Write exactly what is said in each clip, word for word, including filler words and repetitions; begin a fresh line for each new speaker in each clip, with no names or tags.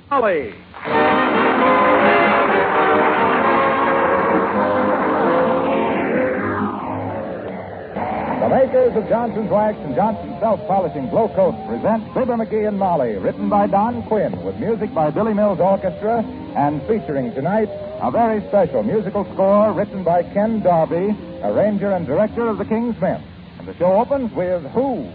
Molly. The makers of Johnson's Wax and Johnson's Self-Polishing Glow Coat present Fibber McGee and Molly, written by Don Quinn, with music by Billy Mills Orchestra, and featuring tonight a very special musical score written by Ken Darby, arranger and director of the King's Men. And the show opens with Who?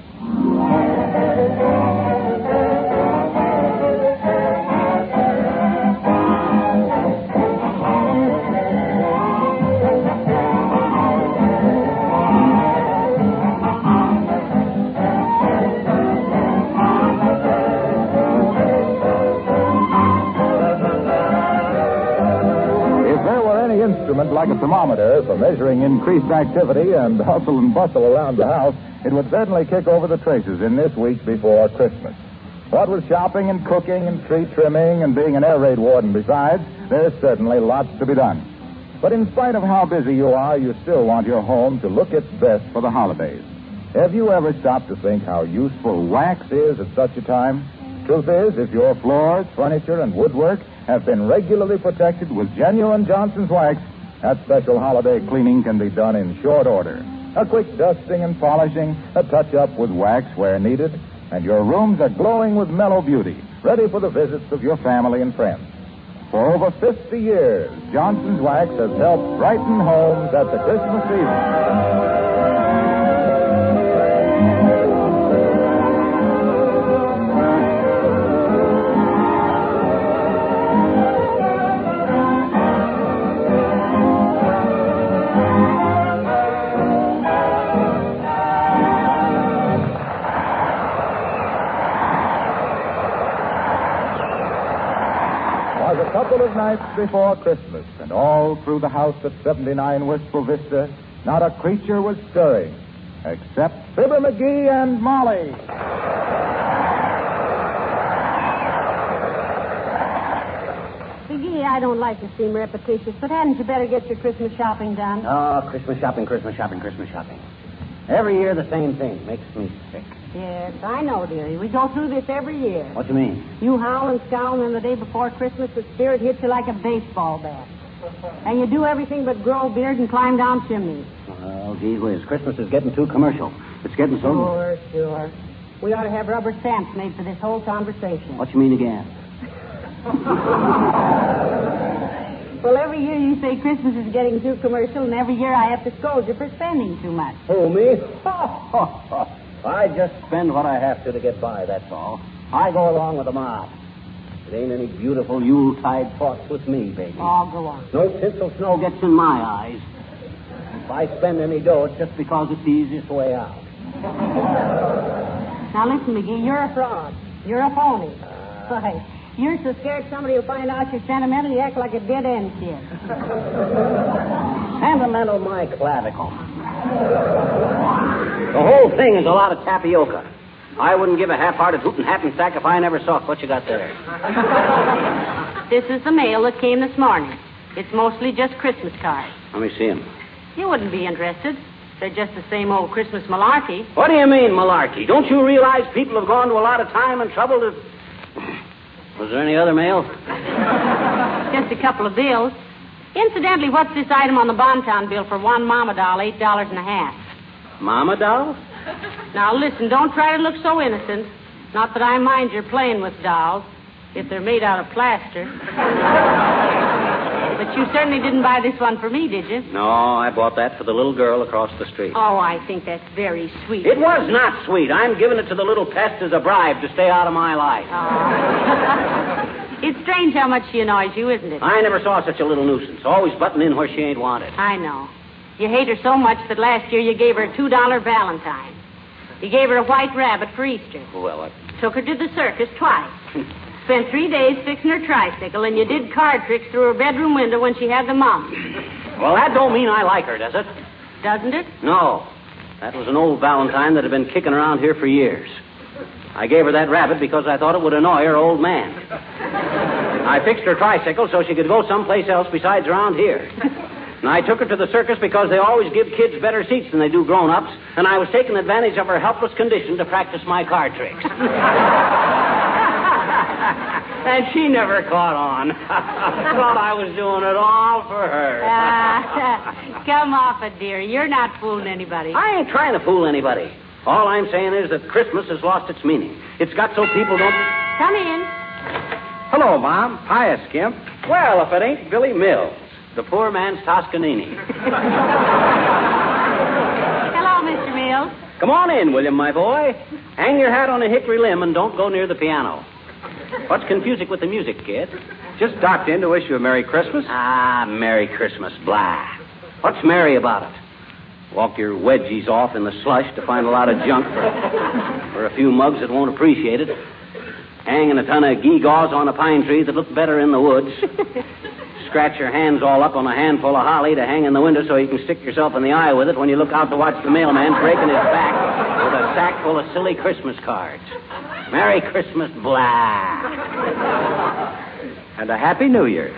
Instrument like a thermometer for measuring increased activity and hustle and bustle around the house, it would certainly kick over the traces in this week before Christmas. What with shopping and cooking and tree trimming and being an air raid warden besides, there's certainly lots to be done. But in spite of how busy you are, you still want your home to look its best for the holidays. Have you ever stopped to think how useful wax is at such a time? Truth is, if your floors, furniture, and woodwork have been regularly protected with genuine Johnson's Wax, that special holiday cleaning can be done in short order. A quick dusting and polishing, a touch-up with wax where needed, and your rooms are glowing with mellow beauty, ready for the visits of your family and friends. For over fifty years, Johnson's Wax has helped brighten homes at the Christmas season. A couple of nights before Christmas, and all through the house at seventy-nine Wistful Vista, not a creature was stirring, except Fibber McGee and Molly.
McGee, I don't like to seem repetitious, but hadn't you better get your Christmas shopping done?
Oh, Christmas shopping, Christmas shopping, Christmas shopping. Every year the same thing. Makes me sick.
Yes, I know, dearie. We go through this every year.
What do you mean?
You howl and scowl, and then the day before Christmas, the spirit hits you like a baseball bat. And you do everything but grow a beard and climb down chimneys.
Well, gee whiz, Christmas is getting too commercial. It's getting so...
Sure, sure. We ought to have rubber stamps made for this whole conversation.
What you mean again?
Well, every year you say Christmas is getting too commercial, and every year I have to scold you for spending too much.
Who, me? I just spend what I have to to get by, that's all. I go along with the mob. It ain't any beautiful Yuletide thoughts with me, baby.
Oh, go on.
No tinsel snow gets in my eyes. If I spend any dough, it's just because it's the easiest way out.
Now, listen, McGee, you're a fraud. You're a phony. Uh... Why, you're so scared somebody will find out you're sentimental, you act like a dead-end kid.
Sentimental my clavicle. The whole thing is a lot of tapioca. I wouldn't give a half-hearted hootin' hat and sack if I never saw it. What you got there?
This is the mail that came this morning. It's mostly just Christmas cards.
Let me see them.
You wouldn't be interested. They're just the same old Christmas malarkey.
What do you mean, malarkey? Don't you realize people have gone to a lot of time and trouble to... Was there any other mail?
Just a couple of bills. Incidentally, what's this item on the Bontown bill for one mama doll, eight dollars and a half?
Mama doll?
Now, listen, don't try to look so innocent. Not that I mind your playing with dolls, if they're made out of plaster. But you certainly didn't buy this one for me, did you?
No, I bought that for the little girl across the street.
Oh, I think that's very sweet.
It was not sweet. I'm giving it to the little pest as a bribe to stay out of my life.
Oh. It's strange how much she annoys you, isn't it?
I never saw such a little nuisance. Always butting in where she ain't wanted.
I know. You hate her so much that last year you gave her a two dollar Valentine. You gave her a white rabbit for Easter.
Well, I...
Took her to the circus twice. Spent three days fixing her tricycle, and you did card tricks through her bedroom window when she had the mumps.
Well, that don't mean I like her, does it?
Doesn't it?
No. That was an old Valentine that had been kicking around here for years. I gave her that rabbit because I thought it would annoy her old man. I fixed her tricycle so she could go someplace else besides around here. And I took her to the circus because they always give kids better seats than they do grown-ups, and I was taking advantage of her helpless condition to practice my card tricks. And she never caught on. Thought I was doing it all for her.
Uh, come off it, dear. You're not fooling anybody.
I ain't trying to fool anybody. All I'm saying is that Christmas has lost its meaning. It's got so people don't...
Come in.
Hello, Mom. Hiya, Skimp. Well, if it ain't Billy Mills, the poor man's Toscanini.
Hello, Mister Mills.
Come on in, William, my boy. Hang your hat on a hickory limb and don't go near the piano. What's confusing with the music, kid?
Just stopped in to wish you a Merry Christmas.
Ah, Merry Christmas, blah. What's merry about it? Walk your wedgies off in the slush to find a lot of junk for, for a few mugs that won't appreciate it. Hanging a ton of gewgaws on a pine tree that look better in the woods. Scratch your hands all up on a handful of holly to hang in the window so you can stick yourself in the eye with it when you look out to watch the mailman breaking his back with a sack full of silly Christmas cards. Merry Christmas, blah.
And a Happy New Year.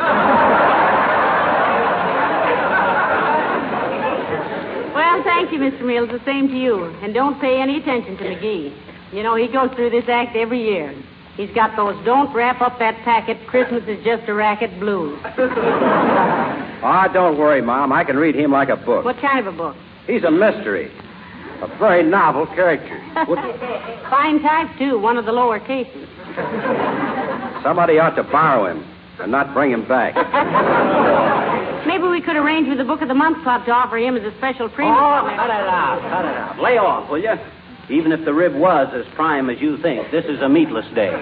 Well, thank you, Mister Mills. The same to you. And don't pay any attention to McGee. You know, he goes through this act every year. He's got those don't wrap up that packet, Christmas is just a racket blues.
Ah, oh, don't worry, Mom. I can read him like a book.
What kind of a book?
He's a mystery. A very novel character.
Fine type, too. One of the lower cases.
Somebody ought to borrow him and not bring him back.
Maybe we could arrange with the Book of the Month Club to offer him as a special premium.
Oh, cut it out, cut it out. Lay off, will you? Even if the rib was as prime as you think, this is a meatless day.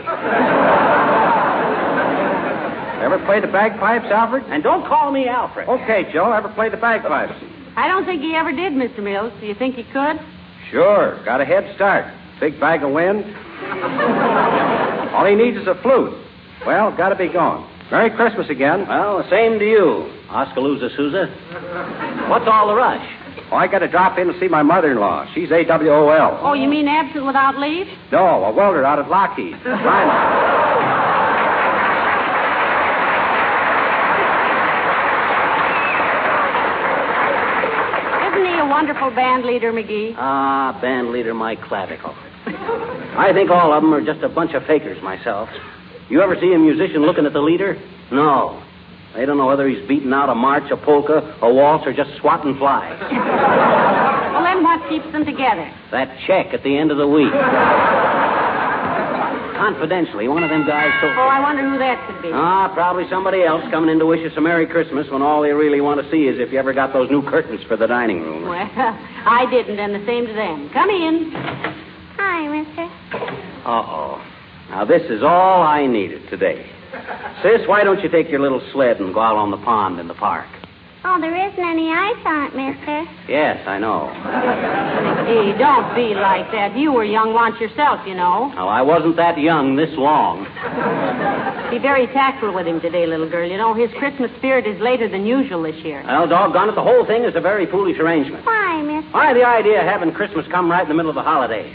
Ever play the bagpipes, Alfred?
And don't call me Alfred.
Okay, Joe. Ever play the bagpipes?
I don't think he ever did, Mister Mills. Do you think he could?
Sure. Got a head start. Big bag of wind. All he needs is a flute. Well, got to be gone. Merry Christmas again.
Well, the same to you, Oskaloosa Sousa. What's all the rush?
Oh, I got to drop in to see my mother-in-law. She's A W O L.
Oh, you mean absent without leave?
No, a welder out at Lockheed. Isn't
he a wonderful band leader, McGee?
Ah, band leader, my clavicle. I think all of them are just a bunch of fakers myself. You ever see a musician looking at the leader? No. They don't know whether he's beating out a march, a polka, a waltz, or just swatting flies.
Well, then what keeps them together?
That check at the end of the week. Confidentially, one of them guys told...
Oh, I wonder who that could be.
Ah, probably somebody else coming in to wish us a Merry Christmas when all they really want to see is if you ever got those new curtains for the dining room.
Well, I didn't, and the same to them. Come in.
Hi, mister.
Uh-oh. Now, this is all I needed today. Sis, why don't you take your little sled and go out on the pond in the park?
Oh, there isn't any ice on it, mister.
Yes, I know.
Gee, don't be like that. You were young once yourself, you know.
Well, I wasn't that young this long.
Be very tactful with him today, little girl. You know, his Christmas spirit is later than usual this year.
Well, doggone it, the whole thing is a very foolish arrangement.
Why, mister?
Why, the idea of having Christmas come right in the middle of the holidays.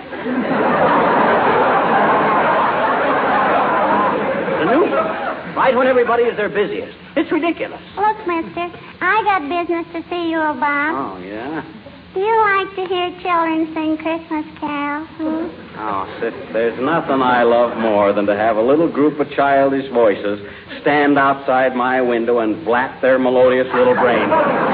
The new right when everybody is their busiest. It's ridiculous.
Look, mister, I got business to see you about.
Oh, yeah?
Do you like to hear children sing Christmas carols? Hmm?
Oh, sis, there's nothing I love more than to have a little group of childish voices stand outside my window and blap their melodious little brains.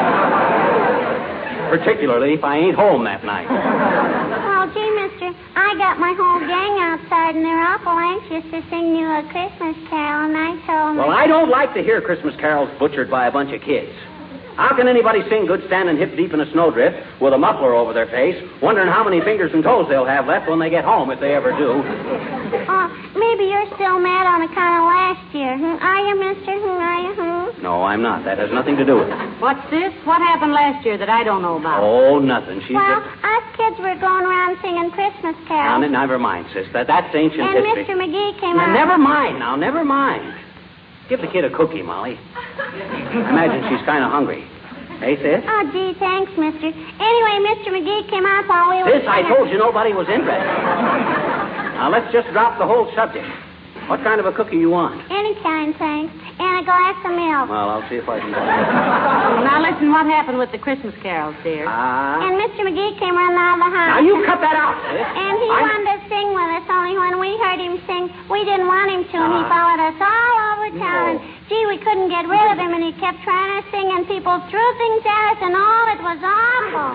Particularly if I ain't home that night.
Oh, gee, mister, I got my whole gang outside, and they're awful anxious to sing you a Christmas carol, and I told them...
Well, I don't like to hear Christmas carols butchered by a bunch of kids. How can anybody sing good standing hip deep in a snowdrift with a muffler over their face, wondering how many fingers and toes they'll have left when they get home, if they ever do?
Oh, maybe you're still mad on account of last year. Hmm? Are you, mister? Hmm, are you? Hmm?
No, I'm not. That has nothing to do with it.
What's this? What happened last year that I don't know about?
Oh, nothing. She's
Well,
just...
us kids were going around singing Christmas
Now,
carols.
never mind, sis. That, that's ancient
And
history.
Mister McGee came
Now,
out...
never mind. Now, never mind. Give the kid a cookie, Molly. Imagine she's kind of hungry. Hey, sis?
Oh, gee, thanks, mister. Anyway, Mister McGee came out while we were...
Sis, I
singing-
told you nobody was interested. Now, let's just drop the whole subject. What kind of a cookie you want?
Any kind, thanks. And a glass of milk.
Well, I'll see if I can...
Well, now listen, what happened with the Christmas carols, dear?
Ah.
And Mister McGee came running out of the house.
Now, you cut that out, sis.
And he
I'm...
wanted to sing with us, only when we heard him sing, we didn't want him to, and he
Ah.
followed us all over town.
No.
And, gee, we couldn't get rid of him, and he kept trying to sing, and people threw things at us, and all it was awful.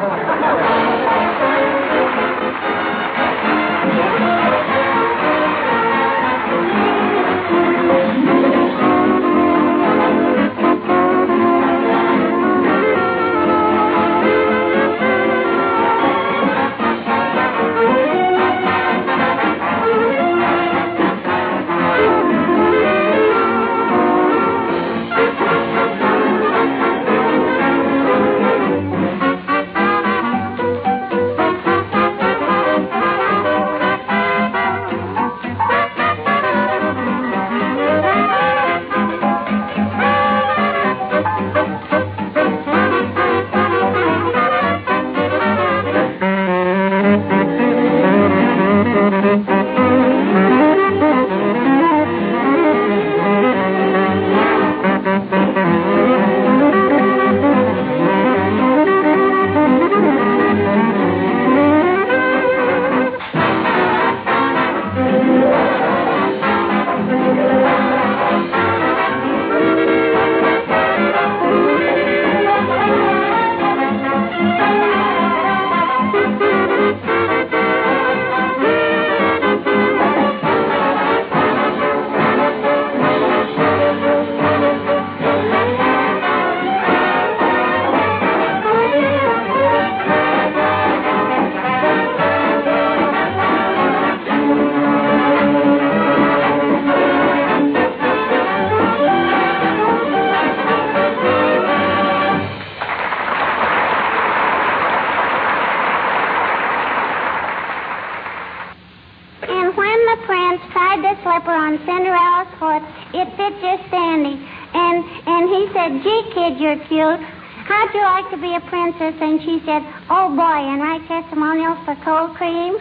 On Cinderella's foot, it fit just dandy. And and he said, gee, kid, you're cute. How'd you like to be a princess? And she said, oh, boy, and write testimonials for cold cream.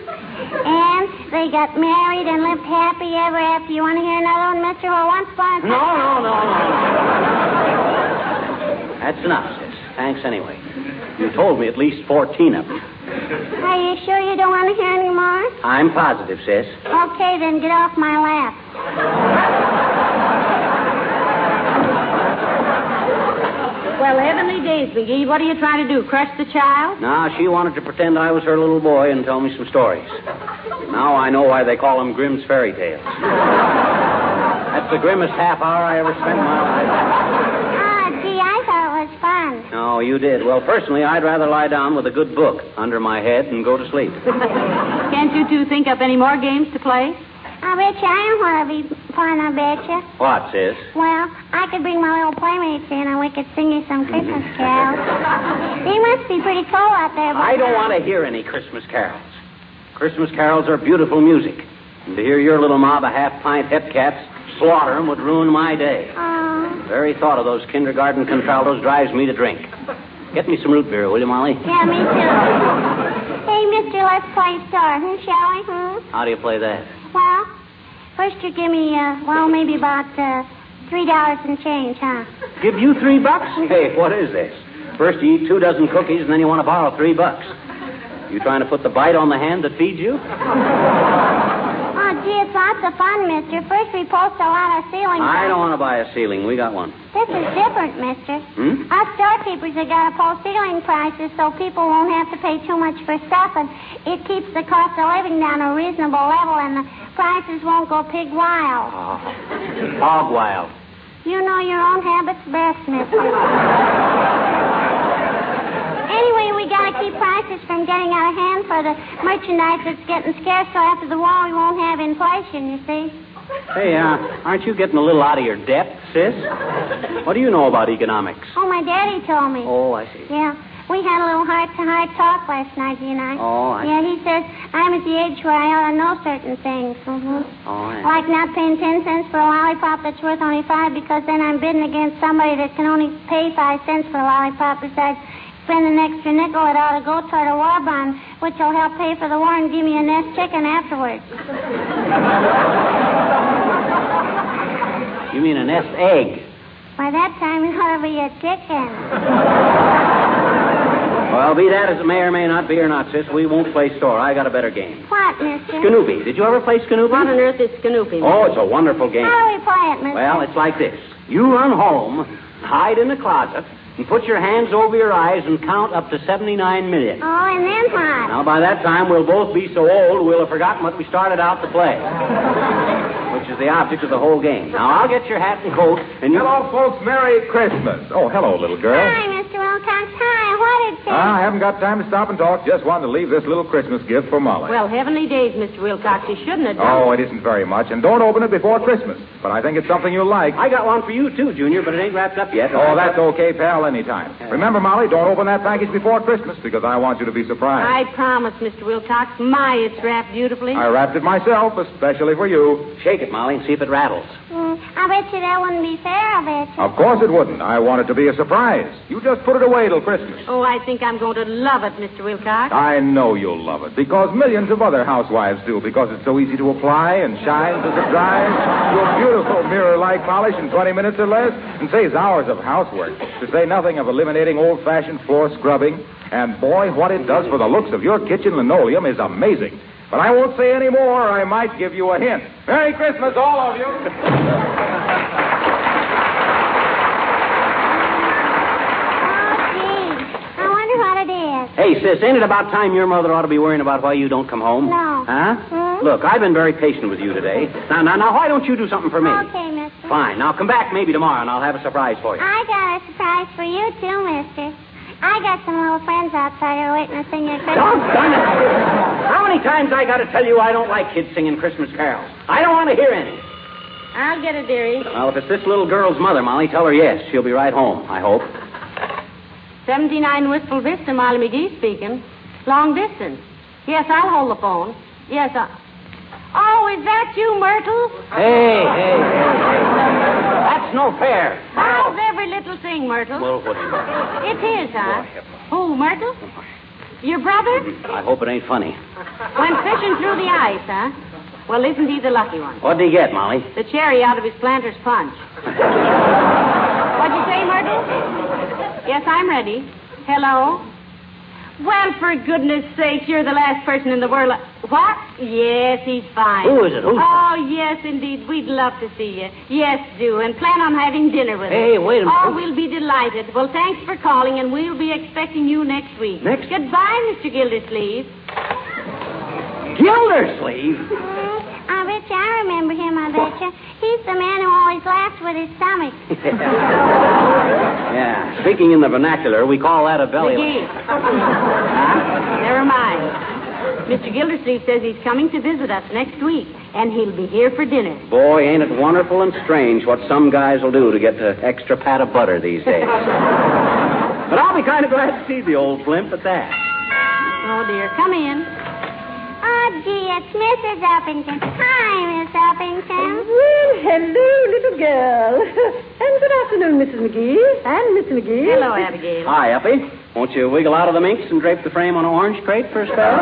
And they got married and lived happy ever after. You want to hear another one, Mister Well, once upon a time...
No, no, no, no. That's enough, sis. Thanks anyway. You told me at least fourteen of them.
Are you sure you don't want to hear any more?
I'm positive, sis.
Okay, then get off my lap.
Well, heavenly days, McGee. What are you trying to do, crush the child?
No, she wanted to pretend I was her little boy and tell me some stories. Now I know why they call them Grimm's fairy tales. That's the grimmest half hour I ever spent in my life.
Ah, gee, I thought it was fun.
No, you did. Well, personally, I'd rather lie down with a good book under my head and go to sleep.
Can't you two think up any more games to play?
I bet you I don't want to be fun, I bet you.
What, sis?
Well, I could bring my little playmates in and we could sing you some Christmas carols. They must be pretty cold out there. But
I don't want to hear any Christmas carols. Christmas carols are beautiful music. And to hear your little mob of half-pint hepcats slaughter them would ruin my day.
Oh.
The very thought of those kindergarten contraltos drives me to drink. Get me some root beer, will you, Molly?
Yeah, me too. Hey, mister, let's play Star, hmm, shall we? Hmm?
How do you play that?
Well, first you give me, uh, well, maybe about uh, three dollars and change, huh?
Give you three bucks? Hey, what is this? First you eat two dozen cookies, and then you want to borrow three bucks. You trying to put the bite on the hand that feeds you?
Oh, gee, it's lots of fun, mister. First we post a lot of ceiling
I
prices.
don't want to buy a ceiling. We got one.
This is different, mister.
Hmm?
Us storekeepers have got to post ceiling prices so people won't have to pay too much for stuff, and it keeps the cost of living down a reasonable level, and the prices won't go pig wild.
Oh, hog wild.
You know your own habits best, mister. Anyway, we got to keep prices from getting out of hand for the merchandise that's getting scarce, so after the war we won't have inflation, you see.
Hey, uh, aren't you getting a little out of your depth, sis? What do you know about economics?
Oh, my daddy told me.
Oh, I see.
Yeah. We had a little heart-to-heart talk last night, he and I.
Oh, I
Yeah, he says I'm at the age where I ought to know certain things. Mm-hmm.
Oh, I
Like not paying ten cents for a lollipop that's worth only five because then I'm bidding against somebody that can only pay five cents for a lollipop. Besides, spend an extra nickel, it ought to go toward a war bond, which will help pay for the war and give me a nest chicken afterwards.
You mean a nest egg.
By that time, it ought to be a chicken.
Well, be that as it may or may not be or not, sis, we won't play store. I got a better game.
What, mister?
Scoopy. Did you ever play Scoopy?
What on earth is Scoopy?
Oh, it's a wonderful game.
How do we play it, mister?
Well, it's like this. You run home, hide in the closet, and put your hands over your eyes and count up to seventy-nine million.
Oh, and then what?
Now, by that time, we'll both be so old we'll have forgotten what we started out to play, which is the object of the whole game. Now, I'll get your hat and coat, and you...
Hello, folks. Merry Christmas. Oh, hello, little girl.
Hi, Mister Wilcox. Hi. What did you...
Ah, I haven't got time to stop and talk. Just wanted to leave this little Christmas gift for Molly.
Well, heavenly days, Mister Wilcox. You shouldn't have done
Oh, it isn't very much. And don't open it before Christmas. But I think it's something you'll like.
I got one for you, too, Junior, but it ain't wrapped up yet.
Oh, that's okay, pal, anytime. Remember, Molly, don't open that package before Christmas because I want you to be surprised.
I promise, Mister Wilcox. My, it's wrapped beautifully.
I wrapped it myself, especially for you.
Shake it, Molly, and see if it rattles.
Mm, I bet you that wouldn't be fair, I bet you.
Of course it wouldn't. I want it to be a surprise. You just put it away till Christmas.
Oh, I think I'm going to love it, Mister Wilcox.
I know you'll love it because millions of other housewives do because it's so easy to apply and shines as it dries. Your beautiful mirror-like polish in twenty minutes or less and saves hours of housework, to say nothing of eliminating old-fashioned floor scrubbing. And, boy, what it does for the looks of your kitchen linoleum is amazing. But I won't say any more. I might give you a hint. Merry Christmas, all of you.
Oh, gee. I wonder what it is.
Hey, sis, ain't it about time your mother ought to be worrying about why you don't come home?
No.
Huh?
Hmm?
Look, I've been very patient with you today. Now, now, now, why don't you do something for me?
Okay, mister.
Fine. Now, come back maybe tomorrow, and I'll have a surprise for you.
I got a surprise for you, too, mister. I got some little friends outside here witnessing your Christmas.
Doggone it. How many times I got to tell you I don't like kids singing Christmas carols? I don't want to hear any.
I'll get it, dearie.
Well, if it's this little girl's mother, Molly, tell her yes. She'll be right home, I hope.
seventy-nine Wistful Vista, Molly McGee speaking. Long distance. Yes, I'll hold the phone. Yes, I... Oh, is that you, Myrtle?
Hey, hey, hey, hey. That's no fair.
How's every little thing, Myrtle?
Well, what do you
It is, huh? Who, Myrtle? Your brother?
I hope it ain't funny.
Went fishing through the ice, huh? Well, isn't he the lucky one?
What'd he get, Molly?
The cherry out of his planter's punch. What'd you say, Myrtle? Yes, I'm ready. Hello? Well, for goodness sake, you're the last person in the world. What? Yes, he's fine.
Who is it? Who's
Oh, yes, indeed. We'd love to see you. Yes, do. And plan on having dinner with us.
Hey, wait a minute.
Oh, we'll be delighted. Well, thanks for calling, and we'll be expecting you next week.
Next?
Goodbye, Mister Gildersleeve.
Gildersleeve?
Mm, I bet you I remember him, I bet you. He's the man who always laughs with his stomach.
Yeah. Speaking in the vernacular, we call that a belly
McGee. Never mind. Mister Gildersleeve says he's coming to visit us next week, and he'll be here for dinner.
Boy, ain't it wonderful and strange what some guys will do to get the extra pat of butter these days. But I'll be kind of glad to see the old blimp at that.
Oh, dear. Come in.
Oh, gee, it's Missus Uppington. Hi, Miss Uppington.
Well, hello, little girl. And good afternoon, Missus McGee. And Miss McGee.
Hello, Abigail.
Hi, Uppy. Won't you wiggle out of the minx and drape the frame on an orange crate for a spell?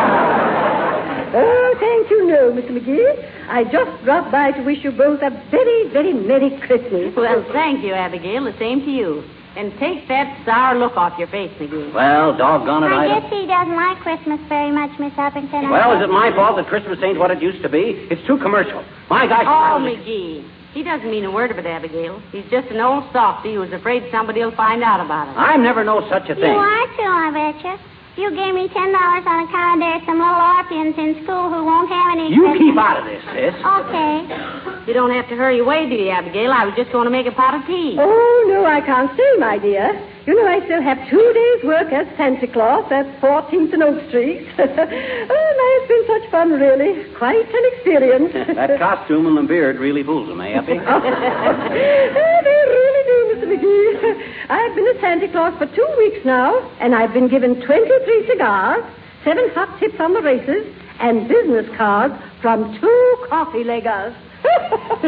Oh, thank you, no, Mister McGee. I just dropped by to wish you both a very, very Merry Christmas.
Well, thank you, Abigail. The same to you. And take that sour look off your face, McGee.
Well, doggone it,
I
I
guess he doesn't like Christmas very much, Miss Uppington.
Well, is it my fault that Christmas ain't what it used to be? It's too commercial. My gosh.
Oh, McGee. He doesn't mean a word of it, Abigail. He's just an old softy who's afraid somebody will find out about it.
I'm never know such a
You
thing.
are too, I bet you. You gave me ten dollars on account there's some little orphans in school who won't have any
You
Christmas.
keep out of this, sis.
Okay.
You don't have to hurry away, do you, Abigail? I was just going to make a pot of tea.
Oh, no, I can't stay, my dear. You know, I still have two days' work as Santa Claus at fourteenth and Oak Street. Oh, my, it's been such fun, really. Quite an experience.
That costume and the beard really fools him, eh, Uppy?
Oh, they really do, Mister McGee. I've been a Santa Claus for two weeks now, and I've been given twenty-three cigars, seven hot tips on the races, and business cards from two coffee leggers. Oh,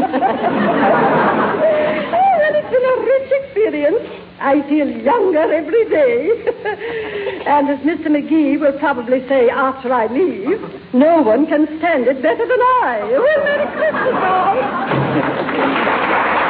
well, it's been a rich experience. I feel younger every day. And as Mister McGee will probably say after I leave, no one can stand it better than I. Well, Merry Christmas, all.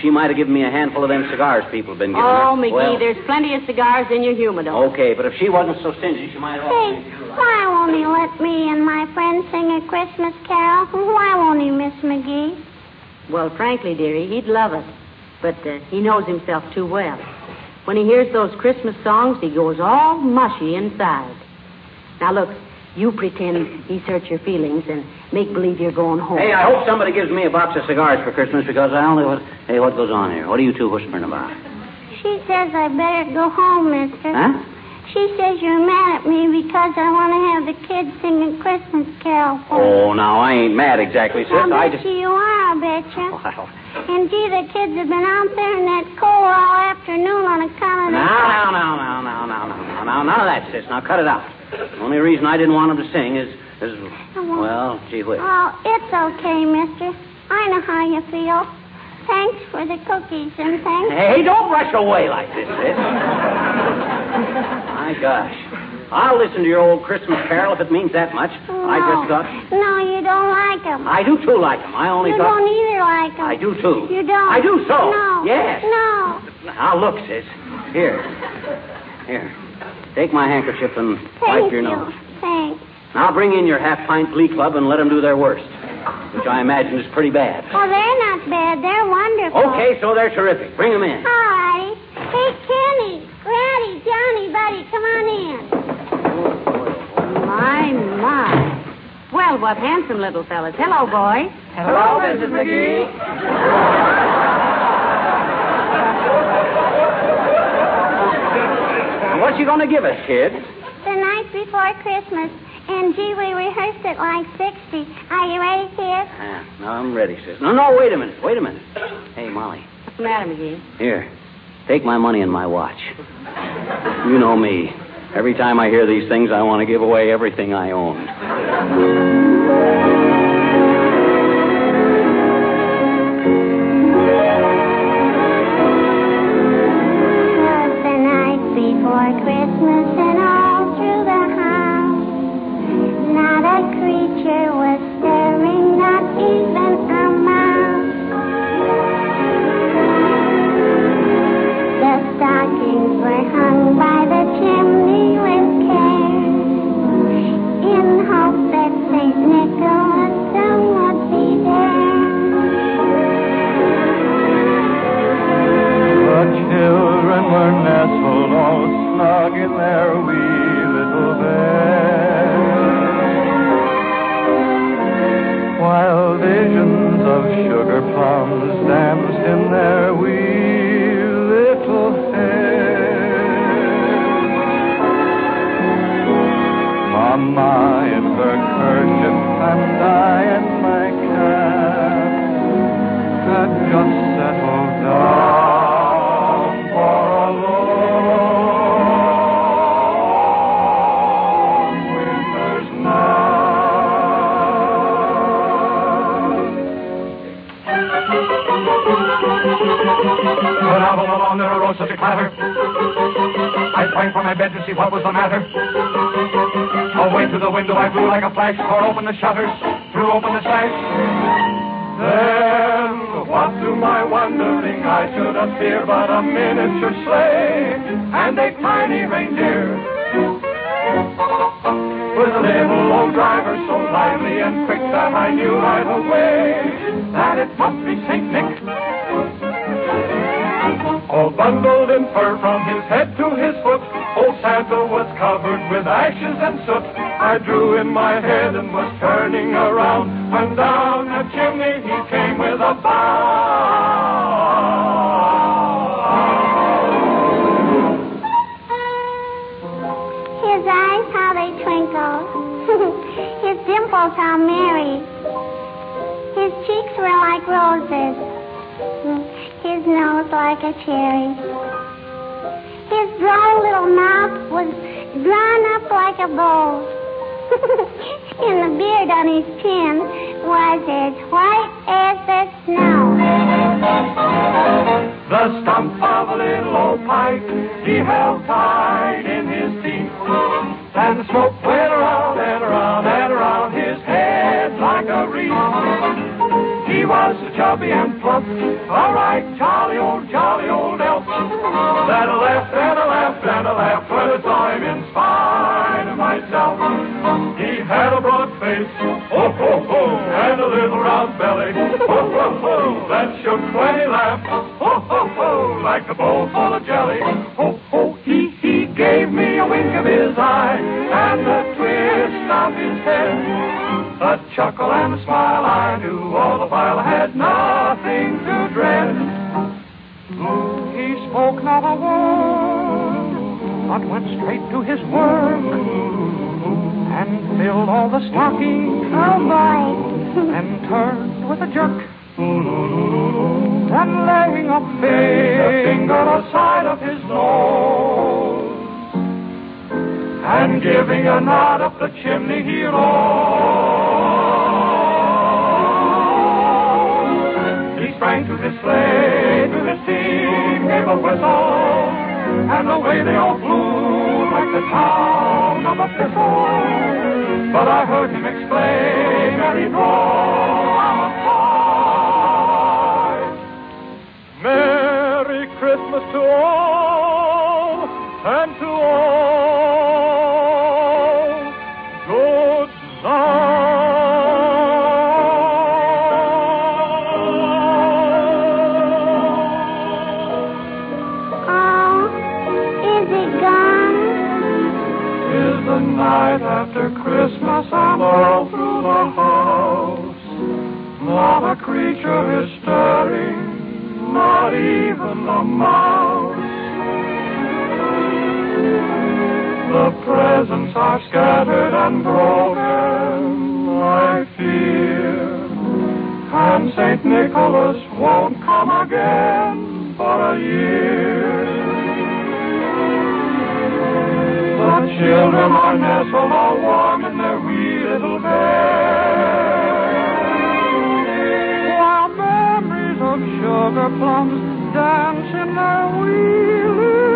she might have given me a handful of them cigars people have been giving
Oh,
her.
McGee,
Well,
there's plenty of cigars in your humidor.
okay, but if she wasn't so stingy, she might have...
Hey, why won't he let me and my friend sing a Christmas carol? Why won't he, Miss McGee?
Well, frankly, dearie, he'd love it. But uh, he knows himself too well. When he hears those Christmas songs, he goes all mushy inside. Now, look, you pretend he's hurt your feelings and make believe you're going home.
Hey, I hope somebody gives me a box of cigars for Christmas because I only... Was... Hey, what goes on here? What are you two whispering about?
She says I better go home, mister.
Huh?
She says you're mad at me because I want to have the kids sing a Christmas carol for me.
Oh, now, I ain't mad exactly, sis.
I
I
bet
just...
you you are, I betcha.
Well,
And, gee, the kids have been out there in that cold all afternoon on account of...
now, now, now, now, now, now, now, now, now, none of that, sis. Now, cut it out. The only reason I didn't want them to sing is... is well, gee whiz.
Oh, it's okay, mister. I know how you feel. Thanks for the cookies and thanks...
Hey, don't rush away like this, sis. My gosh. I'll listen to your old Christmas carol if it means that much.
No.
I just thought...
No, you don't like them.
I do, too, like them. I only
You
thought...
don't either like them.
I do, too.
You don't?
I do so.
No.
Yes.
No.
Now, look, sis. Here. Here. Take my handkerchief and
Thank
wipe your
you.
nose.
Thanks.
Now bring in your half-pint glee club and let them do their worst, which I imagine is pretty bad.
Oh, they're not bad. They're wonderful.
Okay, so they're terrific. Bring them in.
Hi. Hey, Kenny, Grady, Johnny, Buddy, come on in.
My, my. Well, what handsome little fellas. Hello, boys.
Hello, Missus McGee. What you going to give us, kids?
The night before Christmas. And, gee, we rehearsed it like sixty. Are you ready, kids?
Ah, no, I'm ready, sis. No, no, wait a minute. Wait a minute. Hey, Molly.
What's the matter, McGee?
Here. Take my money and my watch. You know me. Every time I hear these things, I want to give away everything I own.
The night before Christmas and all through the house, not a creature was stirring, not even a mouse. The stockings were hung by the chimney with care, in hope that Saint Nicholas soon would be there.
The children were nestled all snug in their wee little bed, while visions of sugar plums danced in their wee little heads. Mama in her kerchief and I in my cap had just settled down. There arose such a clatter. I sprang from my bed to see what was the matter. Away to the window I flew like a flash, tore open the shutters, threw open the sash. Then, what to my wondering I should appear but a miniature sleigh and a tiny reindeer, with a little old driver so lively and quick that I knew right away that it must be Saint Nick. All bundled in fur from his head to his foot, old Santa was covered with ashes and soot. I drew in my head and was turning around when down the chimney he came with a bow.
His eyes, how they twinkle. His dimples, how merry. His cheeks were like roses. His nose like a cherry. His dry little mouth was drawn up like a bow. And the beard on his chin was as white as the snow.
The stump of a little old pipe he held tight in his teeth, and the smoke went around and around and around his head like a wreath. He was
chubby and plump. All right, jolly old, jolly old elf. Then I laughed and I laughed and I laughed when I saw him in spite of myself. He had a broad face, ho, ho, ho, and a little round belly, ho, ho, ho, that shook when he laughed, ho, ho, ho, like a bowl full of jelly, ho, ho, he, he gave me a wink of his eye and a twist of his head, a chuckle and a smile I knew all the while I had nothing to dread. He spoke not a word, but went straight to his work and filled all the stockings.
Oh, boy.
And turned with a jerk. And laying a finger aside of his nose and giving a nod up the chimney he rose. He sprang to his sleigh, to his team, gave a whistle, and away they all flew like the town of a thistle. But I heard him exclaim, and he drove outside. Merry Christmas to all, and to all, good night.
Oh, is it gone?
Is the night after Christmas and all through the house. Not a creature is stirring, not even a mouse. The presents are scattered and broken, I fear, and Saint Nicholas won't come again for a year. The children are nestled all warm in their wee little beds, while memories of sugar plums dance in their wee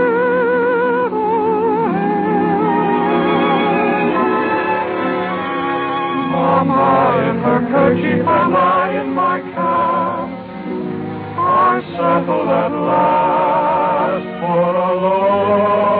little heads. Mama in her kerchief and I in my cap are settled at last for a long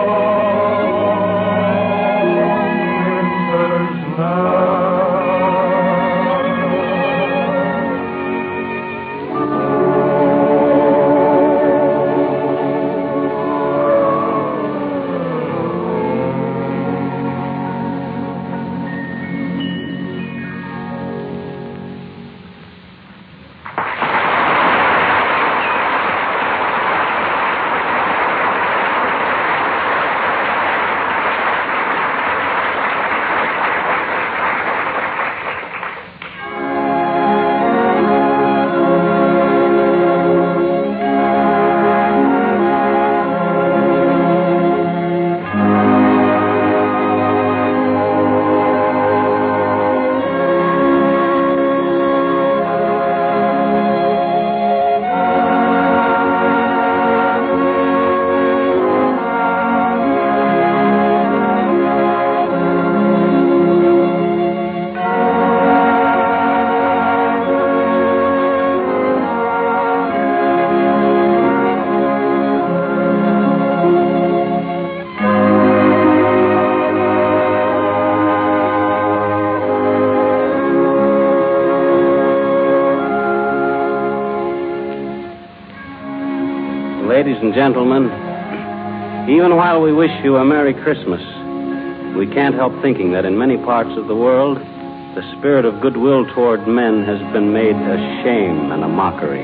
Ladies and gentlemen, even while we wish you a Merry Christmas, we can't help thinking that in many parts of the world, the spirit of goodwill toward men has been made a shame and a mockery.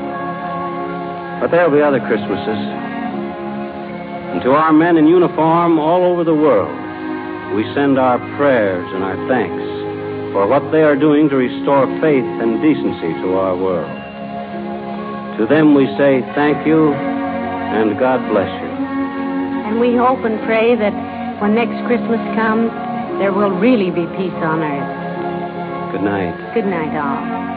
But there'll be other Christmases. And to our men in uniform all over the world, we send our prayers and our thanks for what they are doing to restore faith and decency to our world. To them we say thank you and God bless you.
And we hope and pray that when next Christmas comes, there will really be peace on earth.
Good night.
Good night, all.